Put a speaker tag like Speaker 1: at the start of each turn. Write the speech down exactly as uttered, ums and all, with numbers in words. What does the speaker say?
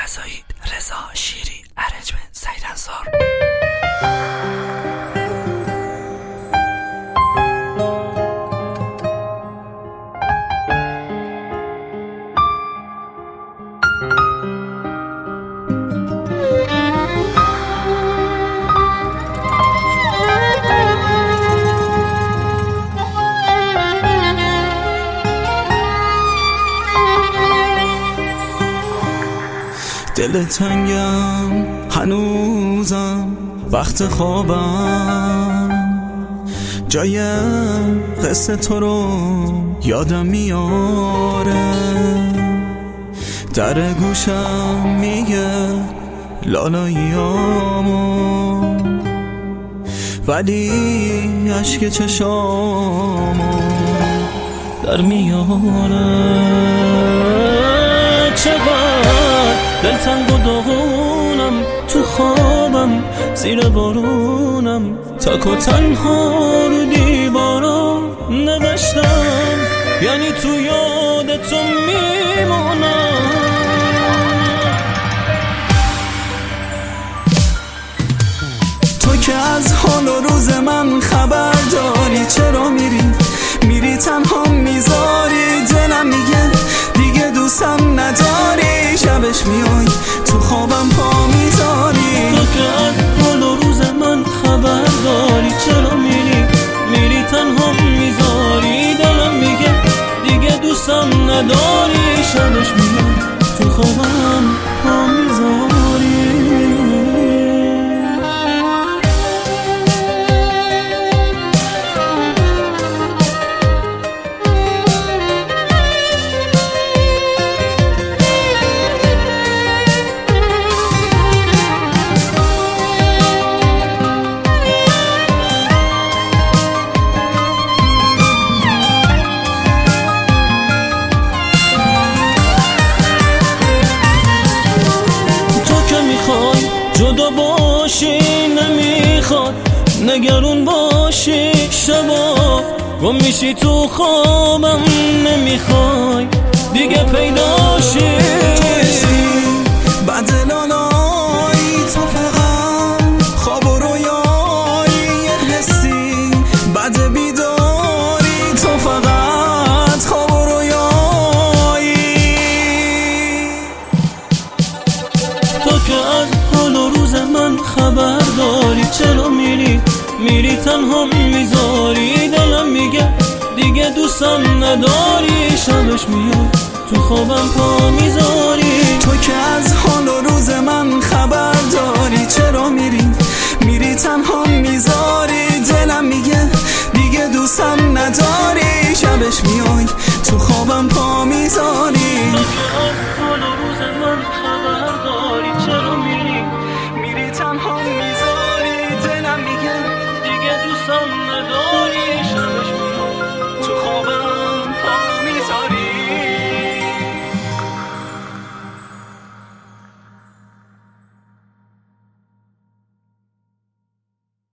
Speaker 1: رضایی، رضا شیری، ارنجمنت سعید انصار.
Speaker 2: دل تنگم هنوزم وقت خوابم، جای قصه تو رو یادم میاره، در گوشم میگه لالاییامو، ولی عشق چشامو در میاره. چقدر دلتنگ و داغونم، تو خوابم زیر بارونم، تک و تنها رو دیوارا نوشتم، یعنی تو یاد تو میمونم. تو که از حال و روز من خبر داری، چرا میری میری تنها میذاری، دلم میگه دیگه دوستم نداری، شبش میای تو خوابم پا میذاری. تو که از حال و روز من خبر داری، چرا میری میری تنها میذاری، دلم میگه دیگه دوستم نداری، شبش میای تو خوابم پا میذاری. جدا باشی نمیخواد، نگرون باشی شبا گم میشی تو خوابم، نمیخوای دیگه پیداشی. بعد لالایی تو فقط خواب و رویایی، یه حسی بعد بیداری تو فقط خواب و رویایی. تو که از حال و روز من خبر داری، چرا میری میری تنها میذاری، دلم میگه دیگه دوستم نداری، شبش میاد تو خوابم پا میذاری. تو که از حال و روز من خبر داری، چرا میری میری تنها میذاری، دلم